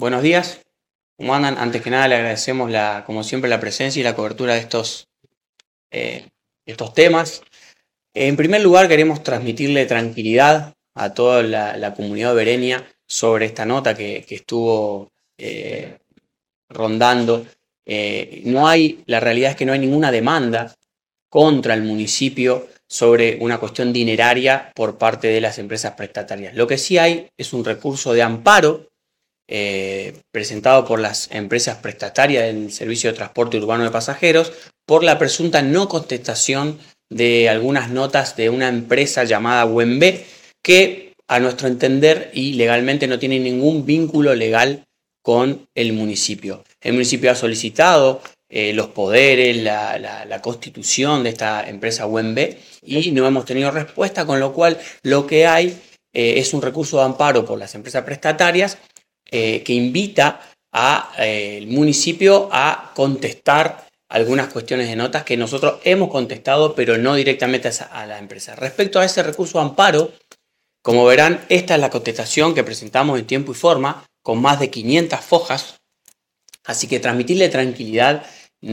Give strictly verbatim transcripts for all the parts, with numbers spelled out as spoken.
Buenos días, ¿cómo andan? Antes que nada le agradecemos la, como siempre la presencia y la cobertura de estos, eh, estos temas. En primer lugar queremos transmitirle tranquilidad a toda la, la comunidad obereña sobre esta nota que, que estuvo eh, rondando. Eh, no hay, la realidad es que no hay ninguna demanda contra el municipio sobre una cuestión dineraria por parte de las empresas prestatarias. Lo que sí hay es un recurso de amparo eh, presentado por las empresas prestatarias del servicio de transporte urbano de pasajeros por la presunta no contestación de algunas notas de una empresa llamada Wembe que a nuestro entender y legalmente no tiene ningún vínculo legal con el municipio. El municipio ha solicitado eh, los poderes, la, la, la constitución de esta empresa Wembe y no hemos tenido respuesta, con lo cual lo que hay eh, es un recurso de amparo por las empresas prestatarias eh, que invita al eh, municipio a contestar algunas cuestiones de notas que nosotros hemos contestado, pero no directamente a, esa, a la empresa. Respecto a ese recurso de amparo, como verán, esta es la contestación que presentamos en tiempo y forma, con más de quinientas fojas, así que transmitirle tranquilidad,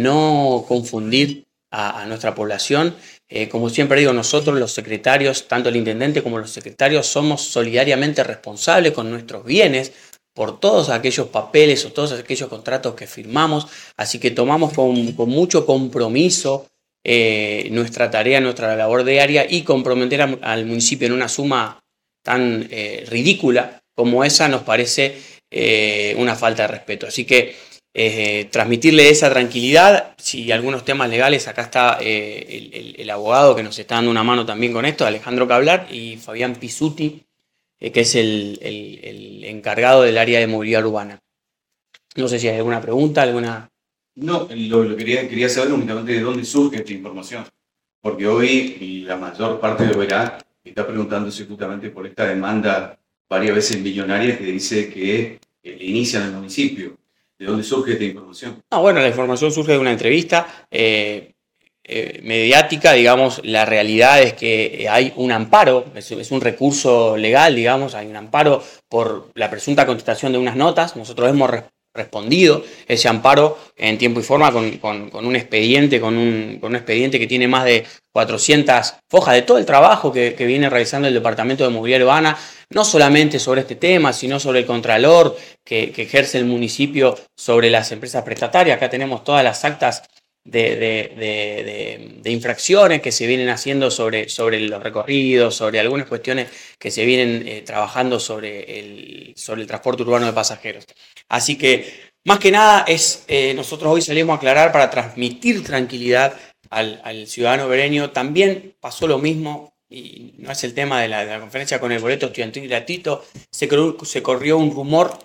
no confundir a, a nuestra población. Eh, como siempre digo, nosotros los secretarios, tanto el intendente como los secretarios, somos solidariamente responsables con nuestros bienes por todos aquellos papeles o todos aquellos contratos que firmamos, así que tomamos con, con mucho compromiso eh, nuestra tarea, nuestra labor diaria y comprometer a, al municipio en una suma tan eh, ridícula como esa nos parece eh, una falta de respeto. Así que eh, transmitirle esa tranquilidad. Si algunos temas legales, acá está eh, el, el, el abogado que nos está dando una mano también con esto, Alejandro Cablar, y Fabián Pisuti, eh, que es el, el, el encargado del área de movilidad urbana. No sé si hay alguna pregunta, alguna... No, lo, lo quería, quería saber únicamente de dónde surge esta información, porque hoy la mayor parte de Oberá está preguntándose justamente por esta demanda varias veces millonaria que dice que eh, inicia en el municipio. ¿De dónde surge esta información? Ah, bueno, la información surge de una entrevista eh, eh, mediática, digamos. La realidad es que hay un amparo, es, es un recurso legal, digamos, hay un amparo por la presunta contestación de unas notas. Nosotros hemos re respondido ese amparo en tiempo y forma con, con, con un expediente, con un, con un expediente que tiene más de cuatrocientas fojas de todo el trabajo que, que viene realizando el Departamento de Movilidad Urbana, no solamente sobre este tema, sino sobre el contralor que, que ejerce el municipio sobre las empresas prestatarias. Acá tenemos todas las actas de, de, de, de, de infracciones que se vienen haciendo sobre, sobre los recorridos, sobre algunas cuestiones que se vienen eh, trabajando sobre el, sobre el transporte urbano de pasajeros. Así que, más que nada, es eh, nosotros hoy salimos a aclarar para transmitir tranquilidad al, al ciudadano obereño. También pasó lo mismo, y no es el tema de la, de la conferencia con el boleto estudiantil gratuito, se, se corrió un rumor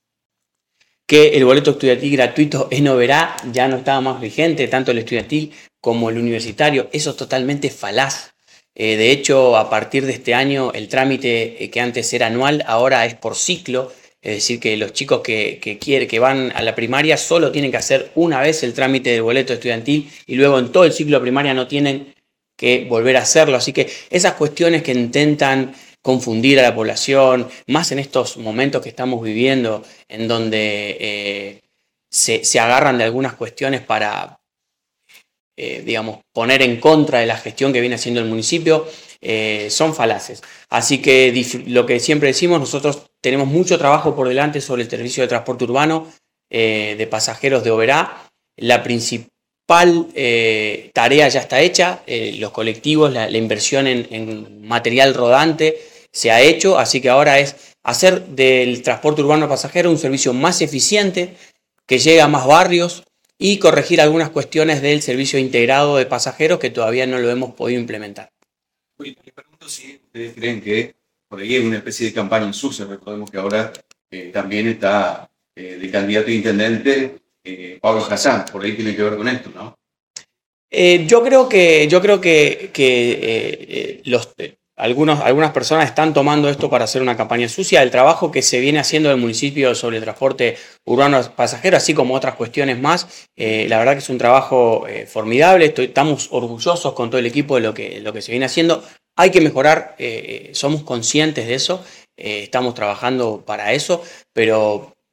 que el boleto estudiantil gratuito en Oberá ya no estaba más vigente, tanto el estudiantil como el universitario. Eso es totalmente falaz. Eh, de hecho, a partir de este año, el trámite que antes era anual, ahora es por ciclo. Es decir, que los chicos que, que, quieren, que van a la primaria solo tienen que hacer una vez el trámite del boleto estudiantil y luego en todo el ciclo de primaria no tienen que volver a hacerlo. Así que esas cuestiones que intentan confundir a la población, más en estos momentos que estamos viviendo, en donde eh, se, se agarran de algunas cuestiones para, eh, digamos, poner en contra de la gestión que viene haciendo el municipio, eh, son falaces. Así que lo que siempre decimos, nosotros tenemos mucho trabajo por delante sobre el servicio de transporte urbano eh, de pasajeros de Oberá. La principal eh, tarea ya está hecha, eh, los colectivos, la, la inversión en, en material rodante se ha hecho, así que ahora es hacer del transporte urbano pasajero un servicio más eficiente, que llegue a más barrios y corregir algunas cuestiones del servicio integrado de pasajeros que todavía no lo hemos podido implementar. Oye, les pregunto si ustedes creen que por ahí hay una especie de campaña en sucia. Recordemos que ahora eh, también está eh, de candidato a intendente eh, Pablo Hassan, por ahí tiene que ver con esto, ¿no? Eh, yo creo que, yo creo que, que eh, eh, los... Eh, Algunos, algunas personas están tomando esto para hacer una campaña sucia. El trabajo que se viene haciendo del municipio sobre el transporte urbano pasajero, así como otras cuestiones más, eh, la verdad que es un trabajo eh, formidable. Estoy, estamos orgullosos con todo el equipo de lo que, lo que se viene haciendo. Hay que mejorar, eh, somos conscientes de eso, eh, estamos trabajando para eso, pero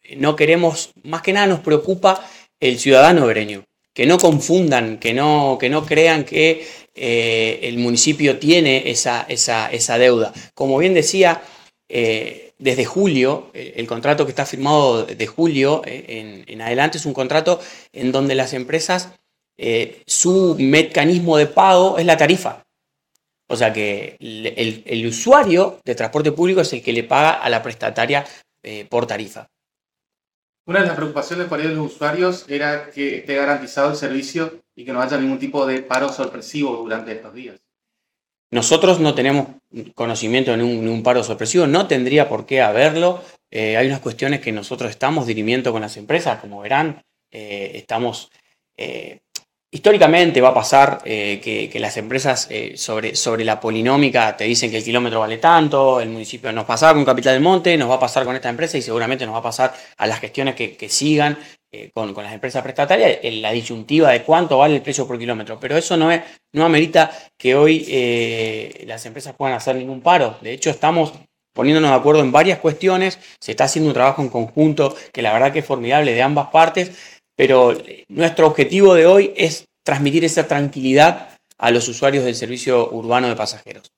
no queremos, más que nada nos preocupa el ciudadano obreño, que no confundan, que no, que no crean que eh, el municipio tiene esa, esa, esa deuda. Como bien decía, eh, desde julio, el, el contrato que está firmado de julio eh, en, en adelante es un contrato en donde las empresas, eh, su mecanismo de pago es la tarifa. O sea que el, el, el usuario de transporte público es el que le paga a la prestataria eh, por tarifa. Una de las preocupaciones por ahí de los usuarios era que esté garantizado el servicio y que no haya ningún tipo de paro sorpresivo durante estos días. Nosotros no tenemos conocimiento de un, un paro sorpresivo, no tendría por qué haberlo. Eh, hay unas cuestiones que nosotros estamos dirimiendo con las empresas, como verán, eh, estamos... Eh, históricamente va a pasar eh, que, que las empresas eh, sobre, sobre la polinómica te dicen que el kilómetro vale tanto, el municipio nos pasaba con Capital del Monte, nos va a pasar con esta empresa y seguramente nos va a pasar a las gestiones que, que sigan eh, con, con las empresas prestatarias, en la disyuntiva de cuánto vale el precio por kilómetro. Pero eso no, es, no amerita que hoy eh, las empresas puedan hacer ningún paro. De hecho, estamos poniéndonos de acuerdo en varias cuestiones, se está haciendo un trabajo en conjunto que la verdad que es formidable de ambas partes, pero nuestro objetivo de hoy es transmitir esa tranquilidad a los usuarios del servicio urbano de pasajeros.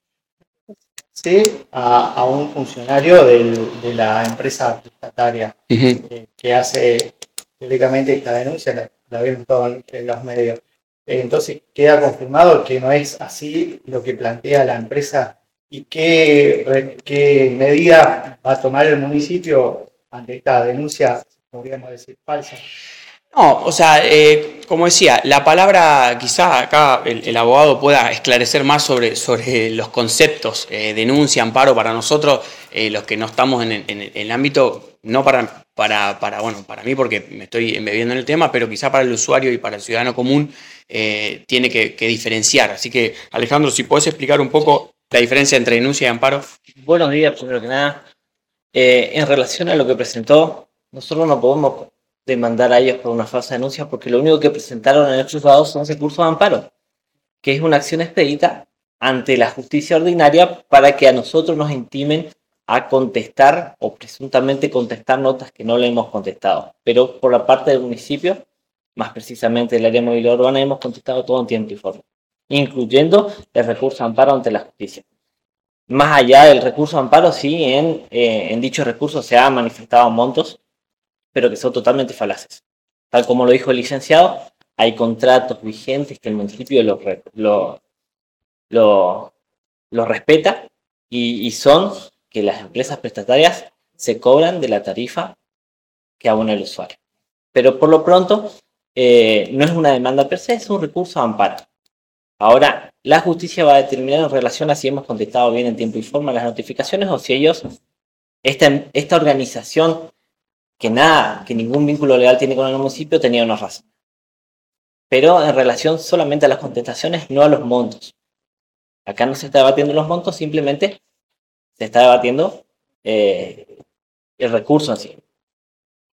Sí, a, a un funcionario del, de la empresa prestataria uh-huh. eh, que hace teóricamente esta denuncia, la, la vemos todos en los medios. Eh, entonces queda confirmado que no es así lo que plantea la empresa y qué, qué medida va a tomar el municipio ante esta denuncia, podríamos decir, falsa. No, o sea, eh, como decía, la palabra, quizá acá el, el abogado pueda esclarecer más sobre, sobre los conceptos, eh, denuncia, amparo, para nosotros, eh, los que no estamos en, en, en el ámbito, no para, para, para, bueno, para mí porque me estoy embebiendo en el tema, pero quizá para el usuario y para el ciudadano común eh, tiene que, que diferenciar. Así que, Alejandro, si podés explicar un poco la diferencia entre denuncia y amparo. Buenos días, primero que nada. Eh, en relación a lo que presentó, nosotros no podemos demandar a ellos por una falsa denuncia porque lo único que presentaron en el juzgado son recursos de amparo, que es una acción expedita ante la justicia ordinaria para que a nosotros nos intimen a contestar o presuntamente contestar notas que no le hemos contestado. Pero por la parte del municipio, más precisamente del área de movilidad urbana, hemos contestado todo en tiempo y forma, incluyendo el recurso de amparo ante la justicia. Más allá del recurso de amparo, sí, en, eh, en dicho recurso se han manifestado montos, pero que son totalmente falaces. Tal como lo dijo el licenciado, hay contratos vigentes que el municipio lo, lo, lo, lo respeta y, y son que las empresas prestatarias se cobran de la tarifa que abona el usuario. Pero por lo pronto, eh, no es una demanda per se, es un recurso de amparo. Ahora, la justicia va a determinar en relación a si hemos contestado bien en tiempo y forma las notificaciones o si ellos, esta, esta organización que nada, que ningún vínculo legal tiene con el municipio, tenía una razón. Pero en relación solamente a las contestaciones, no a los montos. Acá no se está debatiendo los montos, simplemente se está debatiendo eh, el recurso en sí.